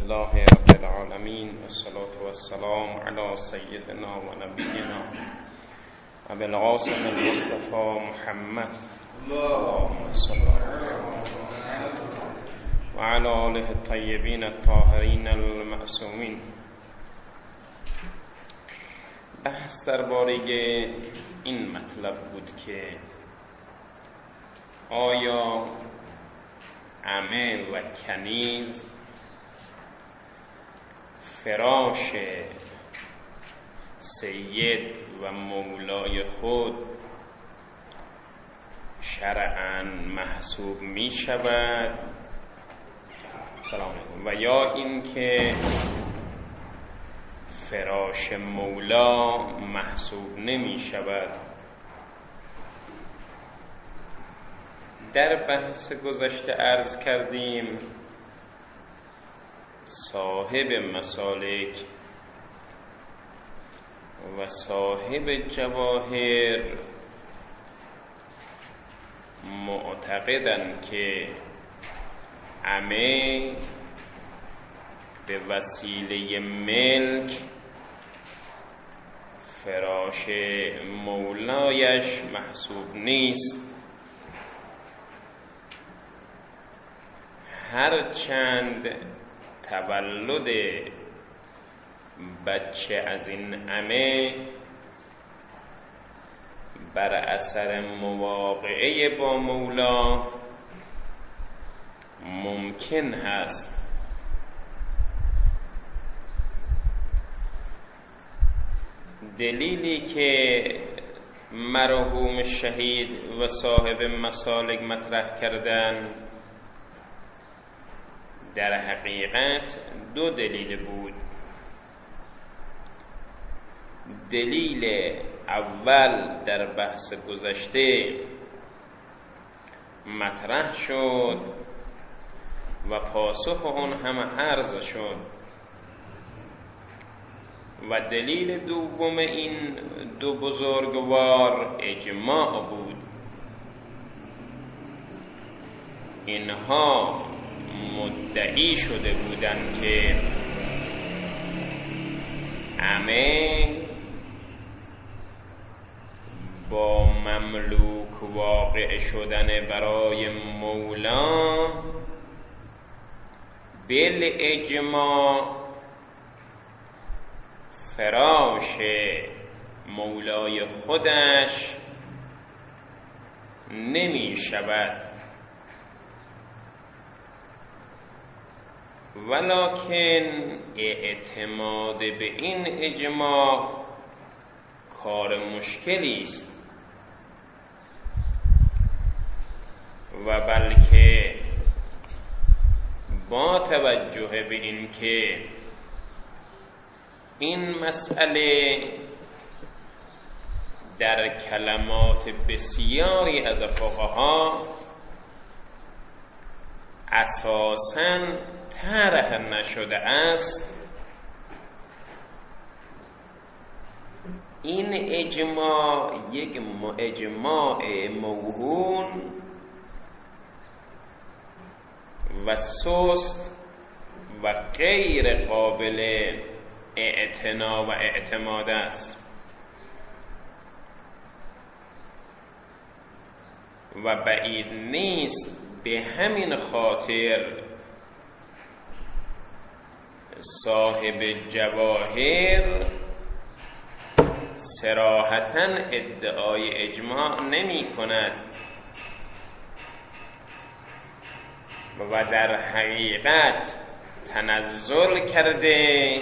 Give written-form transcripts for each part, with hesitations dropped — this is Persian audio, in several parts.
لله رب العالمين والصلاة والسلام على سيدنا ونبينا أبي القاسم المصطفى محمد اللهم صل عليه وعلى آله الطيبين الطاهرين المعصومين. بحث درباره این مطلب بود که آیا عمه و کنیز فراش سید و مولای خود شرعاً محسوب می شود و یا اینکه فراش مولا محسوب نمی شود. در بحث گذشته عرض کردیم صاحب مسالک و صاحب جواهر معتقدند که عمه به وسیله ملک فراش مولایش محسوب نیست، هرچند تولد بچه از این عمه بر اثر مواقعه با مولا ممکن هست. دلیلی که مرحوم شهید و صاحب مسالک مطرح کردن در حقیقت دو دلیل بود. دلیل اول در بحث گذشته مطرح شد و پاسخ اون هم عرض شد و دلیل دوم این دو بزرگوار اجماع بود. اینها مدعی شده بودند که عمه با مملوک واقع شدن برای مولا بالاجماع فراش مولای خودش نمی شود، ولکن اعتماد به این اجماع کار مشکلی است و بلکه با توجه به این که این مسئله در کلمات بسیاری از فقها اساساً طرح نشده است، این اجماع یک اجماع موهون و سست و غیر قابل اعتنا و اعتماد است و بعید نیست به همین خاطر صاحب جواهر صراحتاً ادعای اجماع نمی کند و در حقیقت تنزل کرده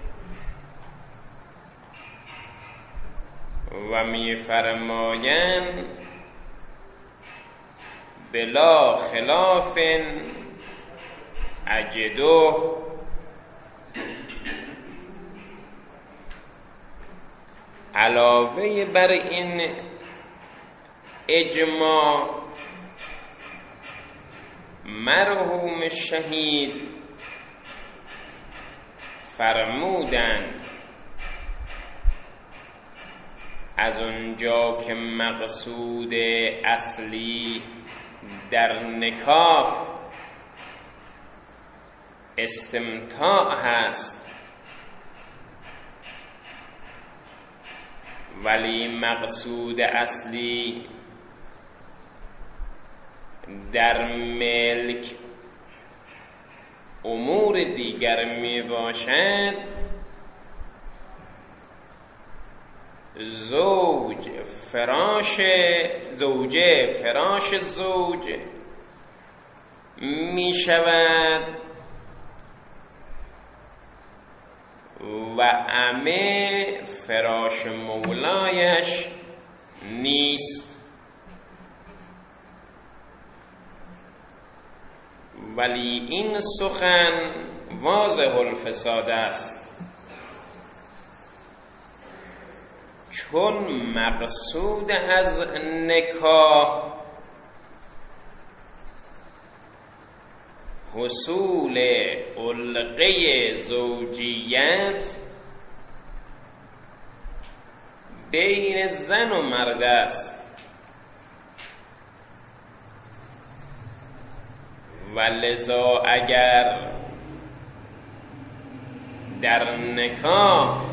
و می فرمایند بلا خلاف اجده علاوه بر این اجماع مرحوم شهید فرمودند از اونجا که مقصود اصلی در نکاح استمتاع هست، ولی مقصود اصلی در ملک امور دیگر می باشد، زوجه فراش زوج می شود و عمه فراش مولایش نیست. ولی این سخن واضح الفساد است، چون مقصود از نکاح حصول علقه زوجیت بین زن و مرد است و لذا اگر در نکاح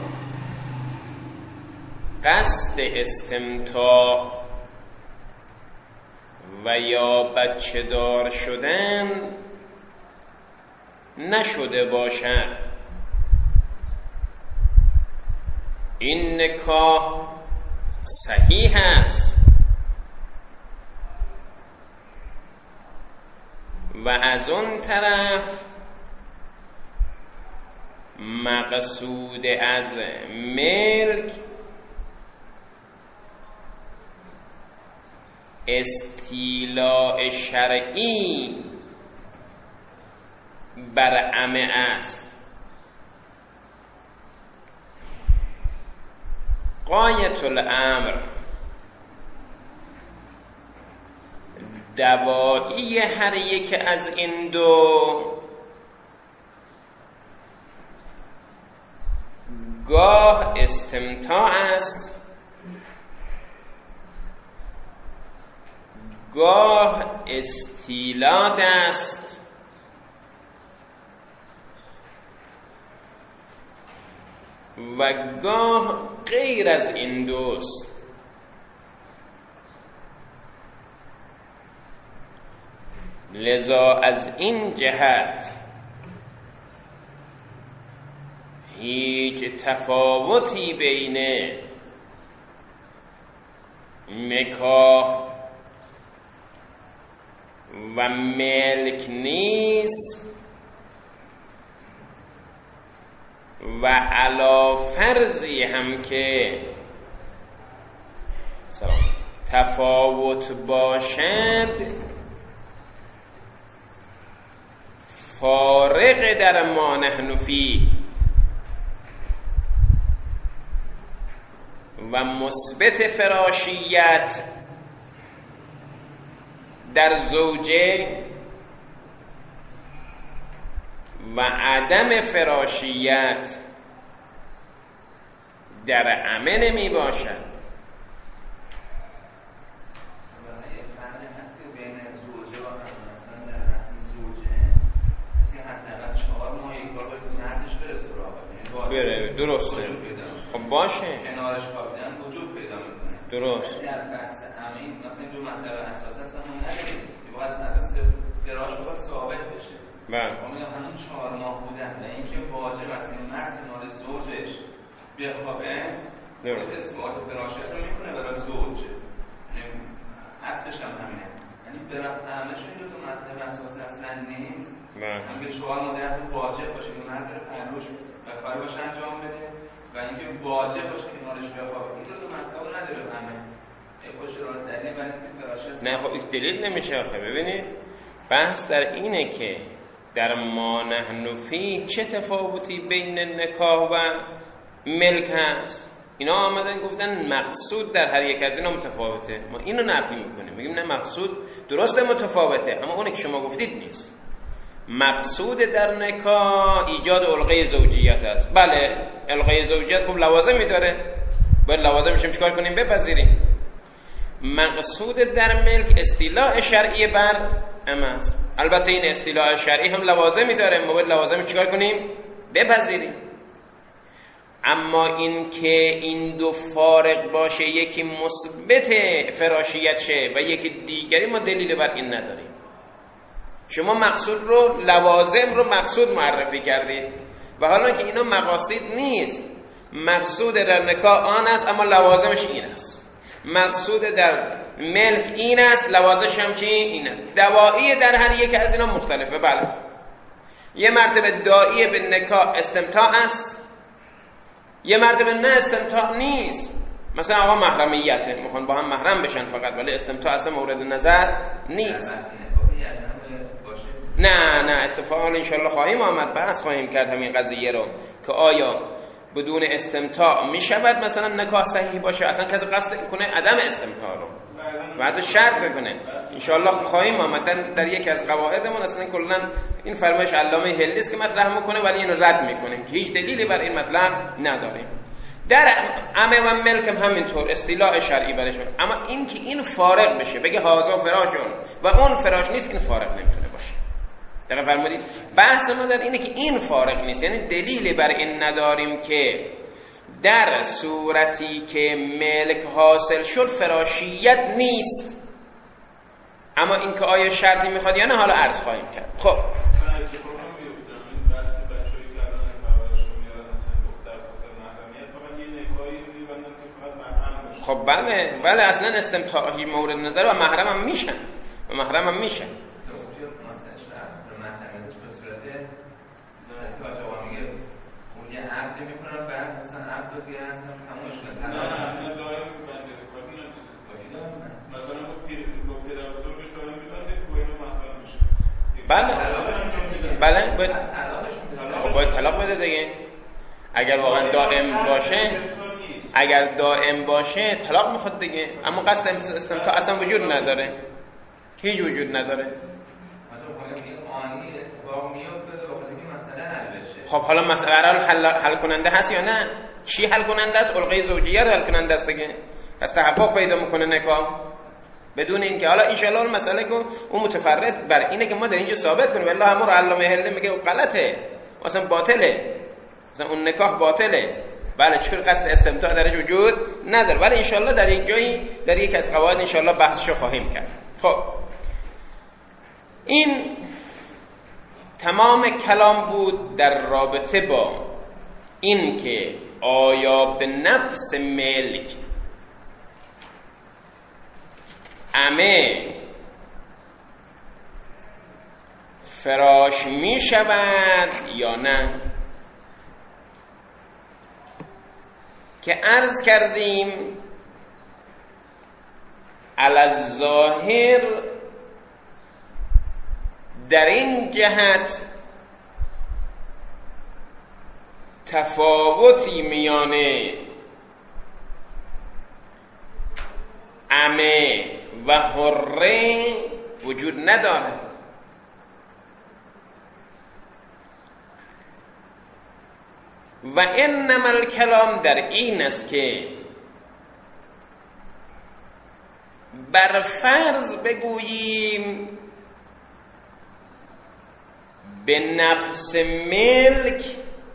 قصد استمتاع و یا بچه دار شدن نشده باشد، این نکاح صحیح است و از اون طرف مقصود از ملک استیلاء شرعی بر عمه است. غایت الامر دوایی هر یک از این دو گاه استمتاع است، گاه استیلاد است و گاه غیر از این دوست. لذا از این جهت هیچ تفاوتی بین نکاح و ملک نیست و علی فرضی هم که تفاوت باشد فارق در ما نحن فیه و مثبت فراشیت در زوجه و عدم فراشیت در عمه نمی باشد. بره درسته، خب باشه کنارش خوابیدن وجود پیدا میکنه. درست. در بحث امین مثلا این دو مطلب اساس هستن ما نداریم که باید اساس فراش باید ثابت بشه. بله. ما میگم همون 4 ماه بودن و اینکه واجب است این مرد کنار زوجش بخوابه درست اثبات فراشیت رو میکنه برای زوج. یعنی حدش هم همینه. یعنی برای همش این دو تا مطلب اساس اصلا نیست. بله. همین 4 ماه در واجب باشه که مرد رو پهلوش و کاری باشه انجام بده و اینکه واجب باشه که کنارش بخوابه. این دو تا مطلب نداره همه. خوش رو دلیل برای که فراشیت نه خب دلیل نمیشه آخه. ببینید بحث در اینه که در ما نحن فی چه تفاوتی بین نکاح و ملک هست. اینا آمدن گفتن مقصود در هر یک از اینا متفاوته، ما اینو نفی میکنیم، میگیم نه مقصود درسته متفاوته، اما اونی که شما گفتید نیست. مقصود در نکاح ایجاد علقه زوجیت است. بله علقه زوجیت خب لوازمی داره، باید لوازمش چیکار کنیم؟ بپذیریم. مقصود در ملک استیلاء شرعی بر عمه است. البته این اصطلاح شرعی هم لوازمی داره، ما باید لوازم چیکار کنیم؟ بپذیریم. اما این که این دو فارق باشه، یکی مثبت فراشیت شه و یکی دیگری، ما دلیل بر این نداریم. شما مقصود رو، لوازم رو مقصود معرفی کردید و حالا که اینا مقاصد نیست، مقصود در نکاح آن است اما لوازمش این است، مقصود در ملک این است، لوازمش هم چی؟ این است. دوایی در هر یک از اینا مختلفه. بله، یه مرتبه داعی به نکاح استمتاع است، یه مرتبه نه استمتاع نیست. مثلا آقا محرمیته، میخوان با هم محرم بشن فقط، ولی استمتاع اصلا مورد نظر نیست. نه اتفاقا انشالله خواهیم آمد، بحث خواهیم کرد همین قضیه رو که آیا بدون استمتاع می شود مثلا نکاح صحیح باشه، اصلا کسی قصد کنه عدم استمتاع رو و حتی شرط کنه. انشالله خواهیم آمد در یکی از قواعدمون. اصلا کلا این فرمایش علامه هلی است که مطرح میکنه ولی اینو رد میکنیم که هیچ دلیلی بر این مطلب نداریم. در عمه و ملک هم همینطور اصطلاح شرعی برش میاد، اما این که این فارق بشه، بگه هازا فراشون و اون فراش نیست، این فارق نمیتونه باشه. دقیق فرمودید؟ بحث ما در اینه که این فارق نیست، یعنی دلیلی بر این نداریم که در صورتی که ملک حاصل شد فراشیت نیست. اما این که آیا شرطی میخواد یا نه حالا عرض خواهیم کرد. خب خب بله اصلا استمتاعی مورد نظر و محرم هم میشن و محرم هم میشن. یه عقد میکنن بعد مثلا عقد رو دیگه اصلا تمومش کنن. نه دائم بنده کاری نداره. مثلا با پدر بزرگش دارن میبنده که باید محرم میشه. بله باید طلاق بده دیگه. اگر واقعا دائم باشه طلاق میخواد دیگه. اما قصد استمتاع اصلا وجود نداره، هیچ وجود نداره. خب حالا مسئله حل کننده هست یا نه؟ چی حل کننده است؟ علقه زوجیه رو حل کننده است دیگه. پس تحقق پیدا میکنه نکاح بدون اینکه حالا ان شاء الله مسئله کو اون متفرد بر اینه که ما در اینجا ثابت کنیم والله امر علامه هلی میگه غلطه، اصلا باطله، اصلا اون نکاح باطله. بله چون قصد استمتاع درش وجود نداره، ولی ان شاء الله در یک جایی در یک از قواعد ان شاء الله بحثشو خواهیم کرد. خب این تمام کلام بود در رابطه با این که آیا به نفس ملک عمه فراش می شود یا نه، که عرض کردیم علی الظاهر در این جهت تفاوتی میان عمه و حره وجود ندارد و انما الکلام در این است که بر فرض بگوییم به نفس ملک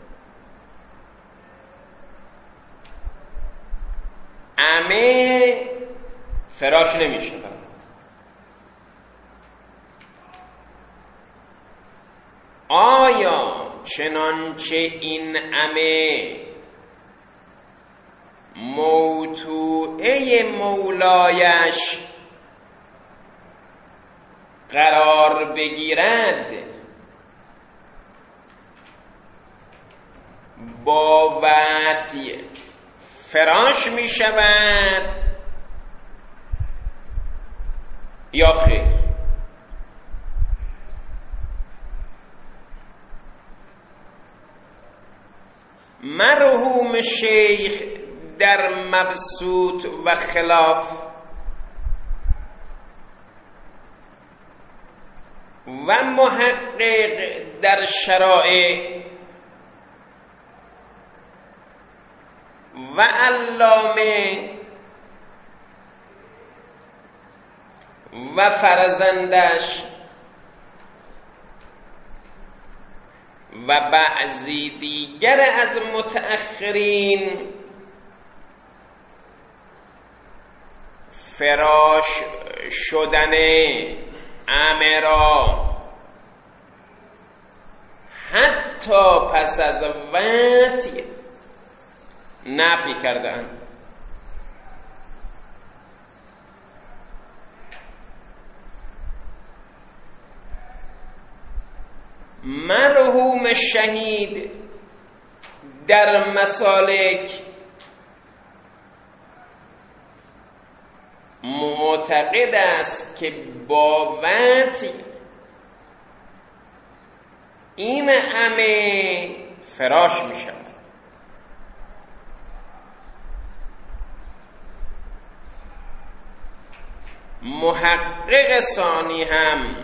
عمه فراش نمی شود، آیا چنانچه این عمه موطوعه مولایش قرار بگیرد با وطی فراش می شود یا خیر؟ مرحوم شیخ در مبسوط و خلاف و محقق در شرائع و علامه و فرزندش و بعضی دیگر از متأخرین فراش شدن عمه را حتی پس از وطی نفی کردند. مرحوم شهید در مسالک معتقد است که با وطی این عمه فراش می شود. محقق ثانی هم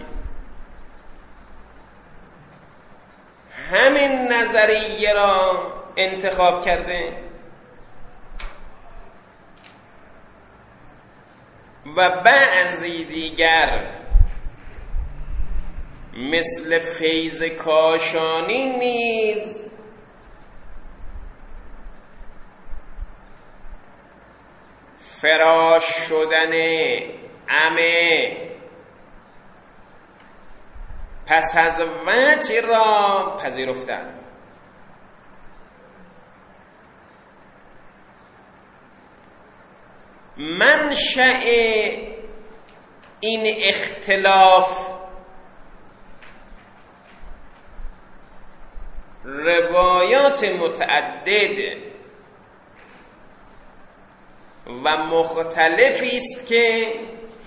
همین نظریه را انتخاب کرده و بعضی دیگر مثل فیض کاشانی نیز فراش شدن عمه پس از وطی را پذیرفتند. منشأ این اختلاف روایات متعدد و مختلفی است که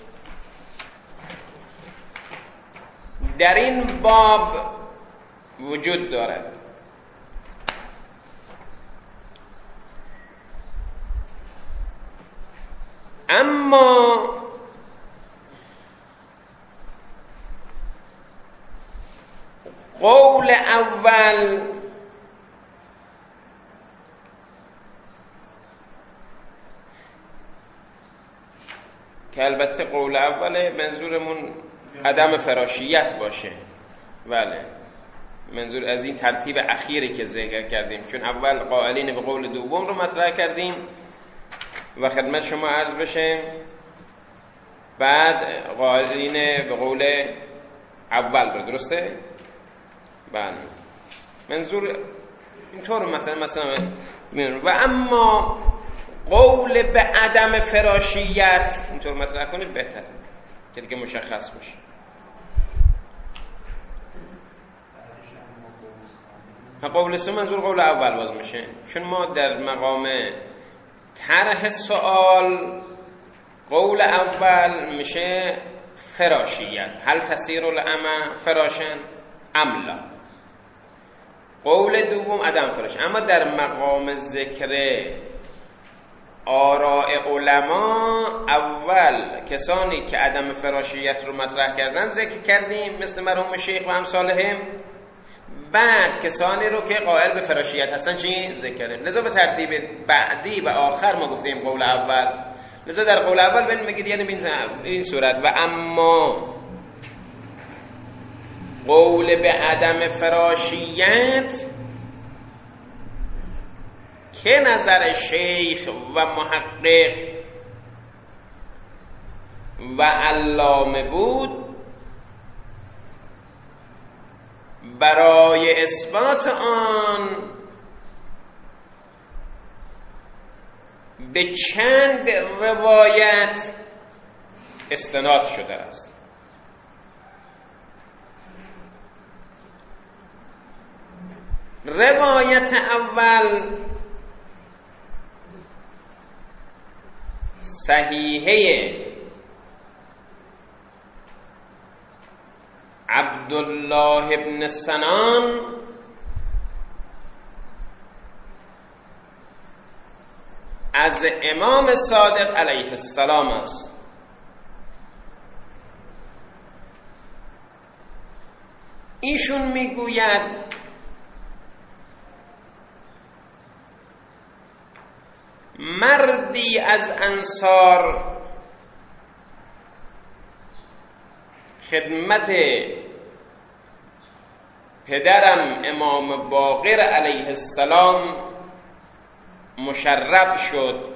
در این باب وجود دارد. اما قول اول که البته قول اول منظورمون عدم فراشیت باشه، بله، منظور از این ترتیب اخیری که ذکر کردیم، چون اول قائلین به قول دوم رو مطرح کردیم و خدمت شما عرض بشه، بعد قائلین به قول اول رو، درسته؟ بله، منظور اینطور مثلا و اما قول به عدم فراشیت اینطور مطرح کنید بهتره که دیگه مشخص باشه. قول سه منظور قول اول باز میشه، چون ما در مقام طرح سوال قول اول میشه فراشیت، هل تسیر العمى فراشن ام لا، قول دوم عدم فراشیت. اما در مقام ذکر آراء علما اول کسانی که عدم فراشیت رو مطرح کردن ذکر کردیم مثل مرحوم شیخ و امثالهم، بعد کسانی رو که قائل به فراشیت هستن چی ذکر کردیم. لذا به ترتیب بعدی و آخر ما گفتیم قول اول، لذا در قول اول ببین میگید یعنی این صورت و اما قول به عدم فراشیت که نظر شیخ و محقق و علامه بود، برای اثبات آن به چند روایت استناد شده است. روایت اول صحیحه عبدالله ابن سنان از امام صادق علیه السلام است. ایشون میگوید مردی از انصار خدمت پدرم امام باقر علیه السلام مشرف شد.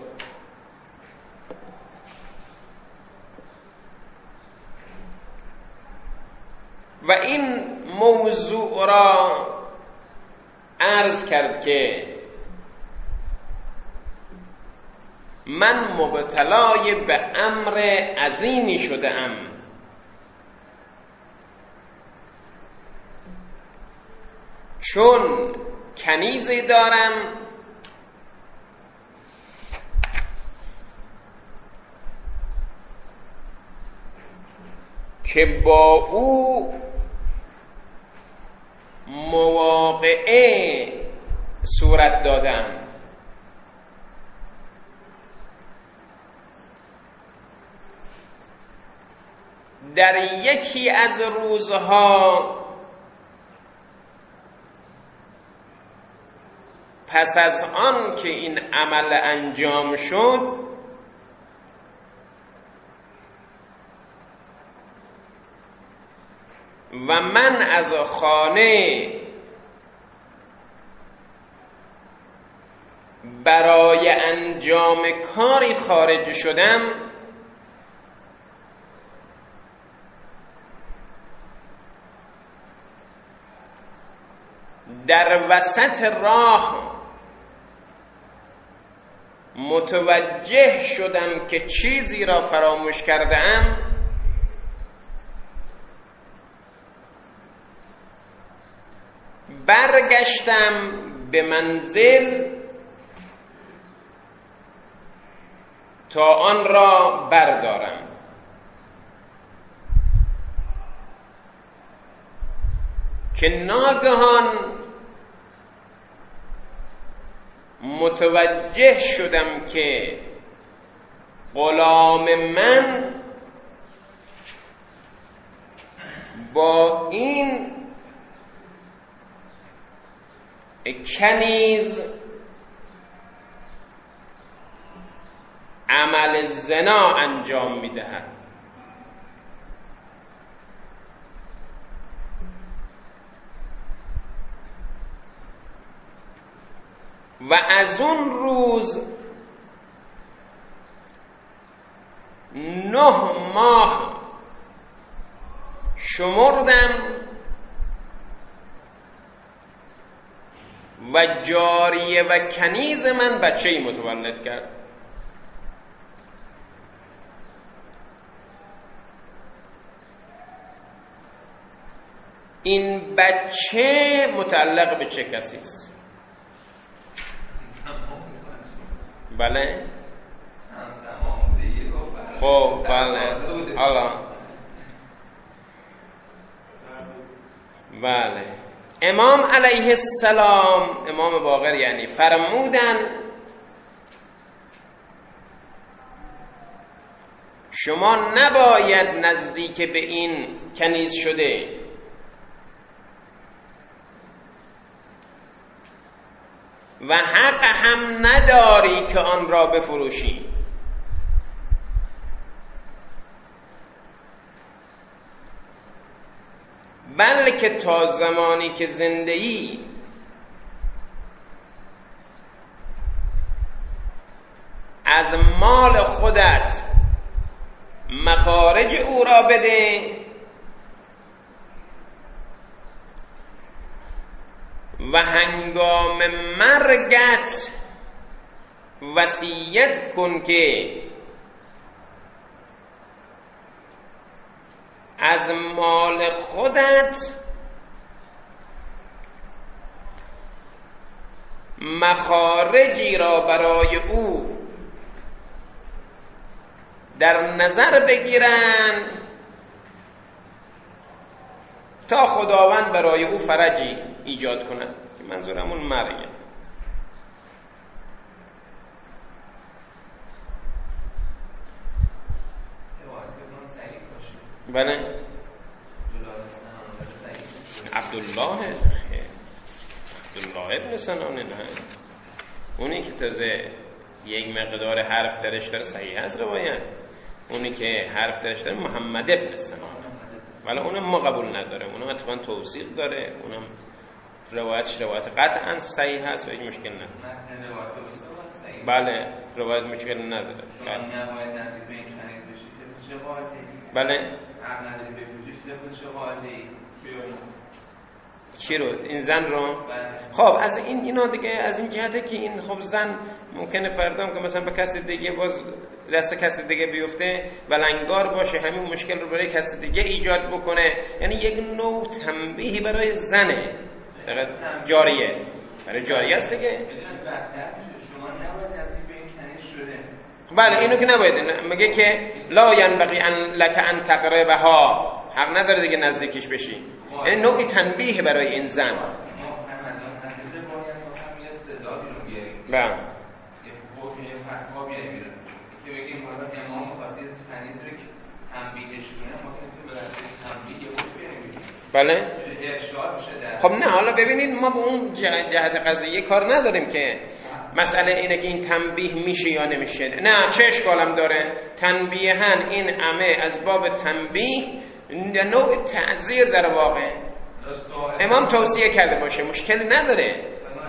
و این موضوع را عرض کرد که من مبتلای به امر عظیمی شده‌ام، چون کنیزی دارم که با او مواقعه صورت دادم. در یکی از روزها پس از آن که این عمل انجام شد، و من از خانه برای انجام کاری خارج شدم، در وسط راه متوجه شدم که چیزی را فراموش کردم. برگشتم به منزل تا آن را بردارم. که ناگهان متوجه شدم که غلام من با این کنیز عمل زنا انجام میدهد. و از اون روز 9 ماه شمردم و جاریه و کنیز من بچه‌ای متولد کرد. این بچه متعلق به چه کسی است؟ بله؟ خب بله. حالا بله، امام علیه السلام، امام باقر یعنی، فرمودن شما نباید نزدیک به این کنیز شده و حق هم نداری که آن را بفروشی، بلکه تا زمانی که زنده‌ای از مال خودت مخارج او را بده و هنگام مرگت وصیت کن که از مال خودت مخارجی را برای او در نظر بگیرن تا خداوند برای او فرجی ایجاد کند. منظورم اون مرگه. بله، عبدالله ابن سنان، نه اونی که تازه یک مقدار حرف درش داره صحیح هست روایت. اونی که حرف درش داره محمد ابن سنان. ولی اونم ما قبول نداره، اونم اتفاقا توثیق داره، اونم روایتش روایت قطعا صحیح هست و هیچ مشکل نداره. بله روایت مشکل نداره. بله چی رو؟ این زن رو؟ خب از اینا دیگه از این جهته که این خب زن ممکنه فردا که مثلا به کسی دیگه باز دست کسی دیگه بیفته ولنگار باشه، همین مشکل رو برای کسی دیگه ایجاد بکنه، یعنی یک نوع تنبیهی برای زنه جاریه، برای جاریه است دیگه. بله اینو که نباید، میگه که لا ینبغی ان لک ان تقربها، حق نداره دیگه نزدیکش بشی، یعنی نوعی تنبیه برای این زن. بله بله خب نه، حالا ببینید ما به اون جهت قضیه کار نداریم که مسئله اینه که این تنبیه میشه یا نمیشه، نه چه اشکالم داره، تنبیهن این همه از باب تنبیه نوع تعذیر در واقع امام توصیه کرده باشه، مشکل نداره.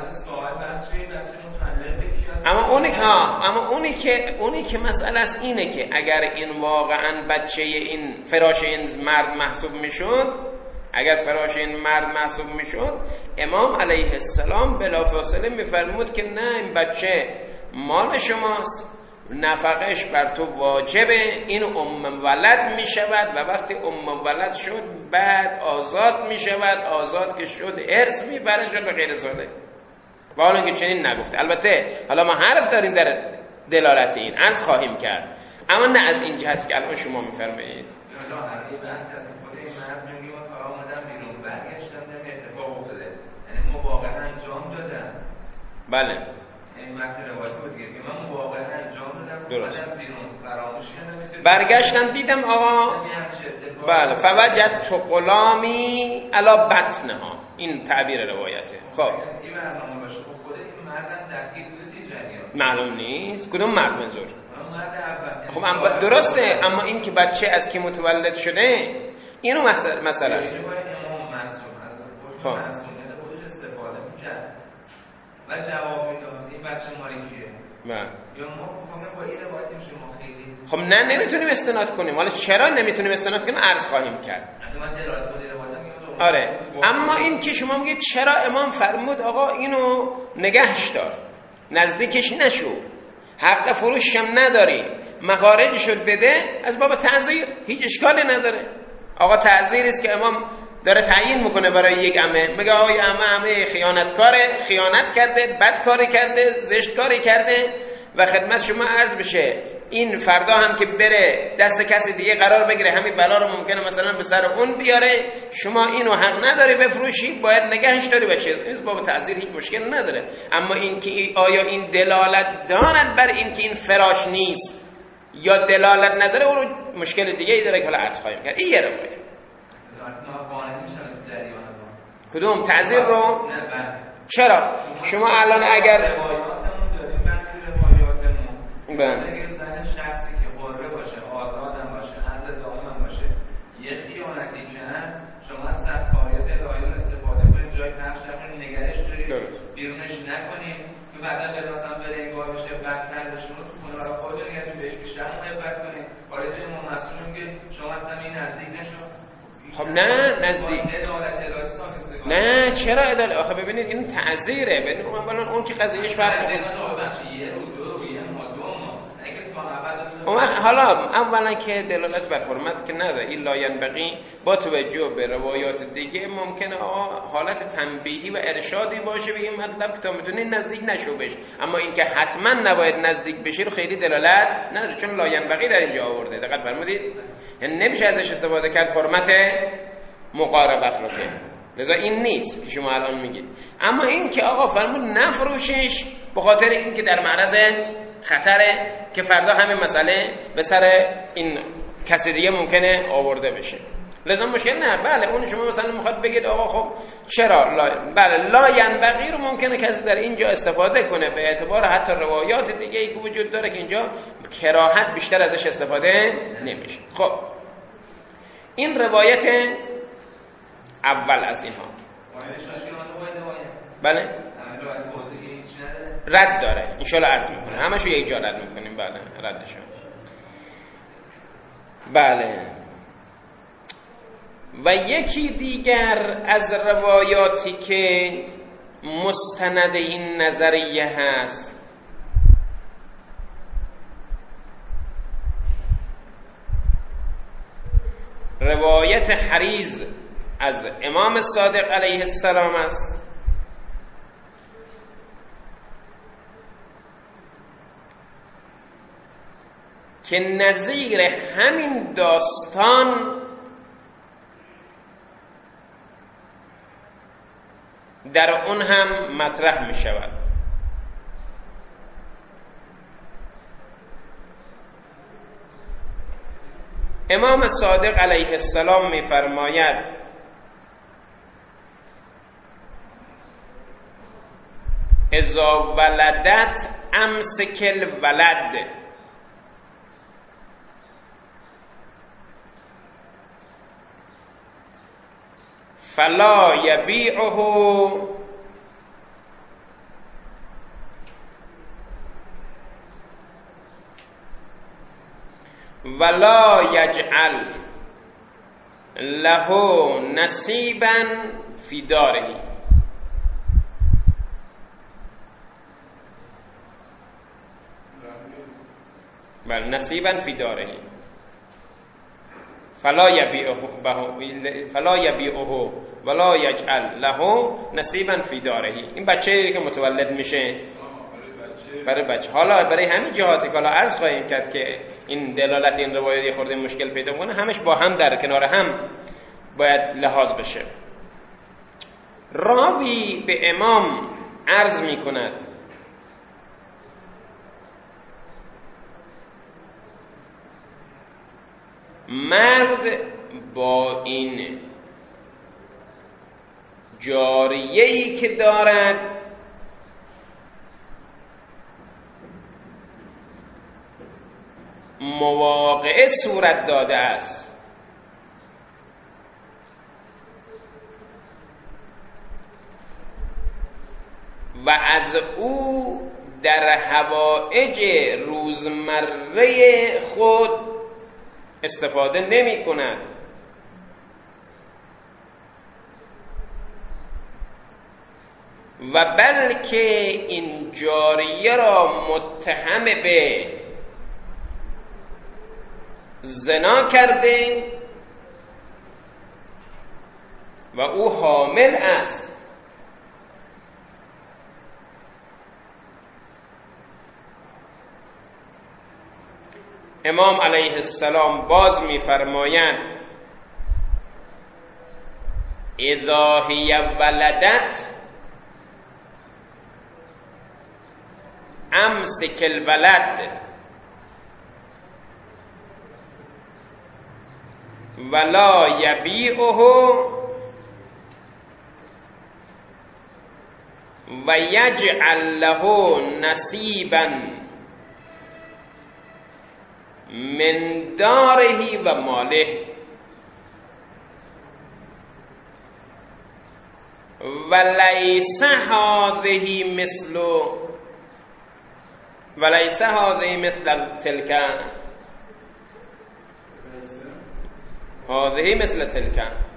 اما اونی که مسئله است اینه که اگر این واقعا بچه این فراش این مرد محسوب میشد، اگر فراش این مرد محسوب میشد، امام علیه السلام بلافاصله میفرمود که نه این بچه مال شماست، نفقش بر تو واجبه، این ولد می شود و وقتی ولد شد بعد آزاد می شود، آزاد که شد ارث می بره شد به غیر ساله. و حالا که چنین نگفته، البته حالا ما حرف داریم در دلالت این، عرض خواهیم کرد، اما نه از این جهت که الان شما می فرمایید. بله برگشتم دیدم آقا بله فوجدت غلامی علی بطنها، این تعبیر روایته. خب معلوم نیست کدوم مرد منظور. خب درسته، اما این که بچه از کی متولد شده اینو مسئله است. خب و جواب میداد این بچه ماری کیه؟ یا ما با این روایت میشه ما خیلی خب نه نمیتونیم استناد کنیم. حالا چرا نمیتونیم استناد کنیم عرض خواهیم کرد. آره اما این که شما میگید چرا امام فرمود آقا اینو نگهش دار، نزدیکش نشو، حق فروشش هم نداری، مخارجش رو بده، از باب تعزیر هیچ اشکالی نداره. آقا تعزیری است که امام داره تعیین میکنه برای یک عمه، میگه آقای عمه خیانتکاره، خیانت کرده، بد کاری کرده، زشت کاری کرده و خدمت شما عرض بشه این فردا هم که بره دست کسی دیگه قرار بگیره همین بلا رو ممکنه مثلا به سر اون بیاره، شما اینو حق نداری بفروشی، باید نگهش داری و چیز این باب تعزیر هیچ مشکل نداره. اما این که آیا این دلالت دارد بر این که این فراش نیست یا دلالت نداره، اون مشکل دیگه ای داره که حالا عرض خواهیم کرد. این یه روایت کدوم تعزیر رو؟ چرا؟ شما الان اگر اگه زن شخصی که قربه باشه، آزادم باشه، اهل دائم باشه، یه خیانتی کنن، شما از ستایت الهی استفاده کنید، جای پخش نکنید، نگرش دارید، بیرونش نکنید که بعدا به مثلا بره انگار بشه بدتر بشه، تو خونه را خودتون نگهتون بهش بیشتر محبت کنید. حالا جای ما مسئولیم که شما اصلا این نزدیک نشو. خب نه نزدیک نه چرا عدالت؟ آخه ببینید این تعزیره، ببینید اون که قضیهش فرق حالا اولا که دلالت بر حرمت که نداره، این لا ینبغی با توجه به روایات دیگه ممکنه حالت تنبیهی و ارشادی باشه به این مطلب که تا میتونی نزدیک نشو بش، اما این که حتما نباید نزدیک بشی رو خیلی دلالت نداره، چون لا ینبغی در اینجا آورده. دقت فرمودید؟ یعنی نمیشه ازش استفاده کرد حرمت مقاربت رو که لذا این نیست که شما الان میگید. اما این که آقا فرمود نفروشش به خاطر این که در معرض خطره که فردا همین مسئله به سر این کسی دیگه ممکنه آورده بشه، لذا مشکل نه. بله اون شما مثلا میخواد بگید آقا خب چرا بله لا ینبغی رو ممکنه کسی در اینجا استفاده کنه به اعتبار حتی روایات دیگه ای که وجود داره که اینجا کراهت بیشتر ازش استفاده نمیشه. خب این روایت اول از اینها. بله رد داره انشالله عرض میکنه، همشو یک جا رد میکنیم. بله ردشو. بله و یکی دیگر از روایاتی که مستند این نظریه هست روایت حریز از امام صادق علیه السلام است که نظیر همین داستان در اون هم مطرح می شود. امام صادق علیه السلام می فرماید اذا ولدت امسک الولد فلا یبیعه ولا یجعل له نصیبا فی داره. بل نصیبا فی داره فلا یبیعه ولا یجعل له نصیبا فی داره. این بچه‌ای که متولد میشه برای بچه، حالا برای همین جهاتی که حالا عرض خواهیم کرد که این دلالت این روایت یه خورده مشکل پیدا کنه، همش با هم در کنار هم باید لحاظ بشه. راوی به امام عرض میکند مرد با این جاریه‌ای که دارد مواقعه صورت داده است و از او در حوائج روزمره خود استفاده نمی کند و بلکه این جاریه را متهم به زنا کرده و او حامل است امام علیه السلام باز می‌فرمایند اذا هی ولدت امسک الولد ولا یبیعه و یجعل له نصیبا من داره و ماله وليس هذه مثل تلك هذه مثل تلك.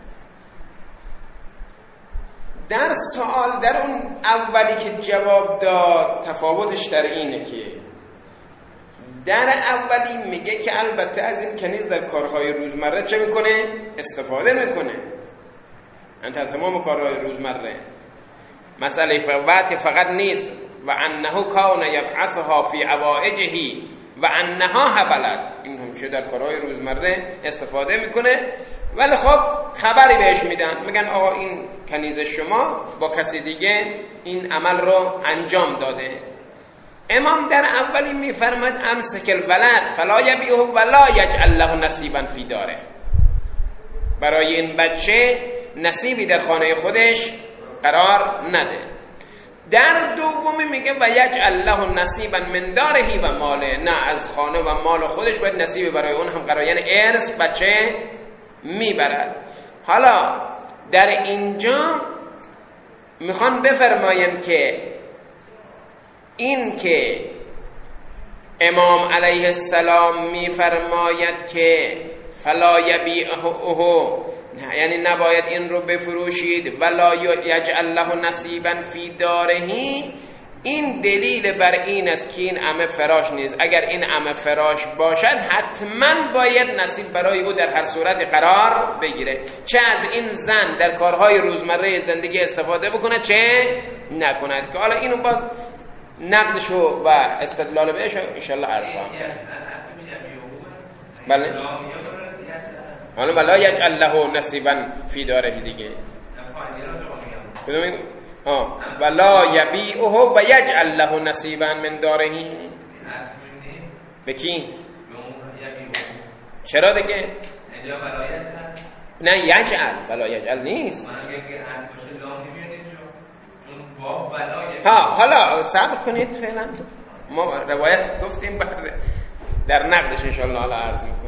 در سوال در اون اولی که جواب داد تفاوتش در اینه که در اولی میگه که البته از این کنیز در کارهای روزمره چه میکنه؟ استفاده میکنه، در تمام کارهای روزمره. مسئله فقط نیست و انه کان یبعثها فی عوائجه و انها حبلت، این هم چه در کارهای روزمره استفاده میکنه. ولی خب خبری بهش میدن، میگن آقا این کنیز شما با کسی دیگه این عمل رو انجام داده. امام در اولی میفرماد امسک الولد فلا یبیعه ولا یجعل له نصیبا فی داره، برای این بچه نصیبی در خانه خودش قرار نده. در دومی میگه و یجعل له نصیبا من داره و ماله، نه از خانه و مال خودش باید نصیبی برای اون هم قرار، یعنی ارث بچه میبرد. حالا در اینجا میخوان بفرماین که این که امام علیه السلام میفرماید که فلا یبیعه، یعنی نباید این رو بفروشید، ولا یجعل له نصیبا فی داره، این دلیل بر این است که این عمه فراش نیست. اگر این عمه فراش باشد حتما باید نصیب برای او در هر صورت قرار بگیره، چه از این زن در کارهای روزمره زندگی استفاده بکنه چه نکند. که حالا اینو باز نقدشو و استدلال بهش انشالله عرض خواهم کرد. بله حالا ولا یجعل له نصیبا فی داره دیگه، بدونید ولا یبیعه و یجعل له نصیبا من داره. به کی؟ چرا دیگه؟ نه یجعل، ولا یجعل نیست. حالا صبر کنید فعلا، ما روایت گفتیم در نقدش انشاءالله حالا عرض میکنم.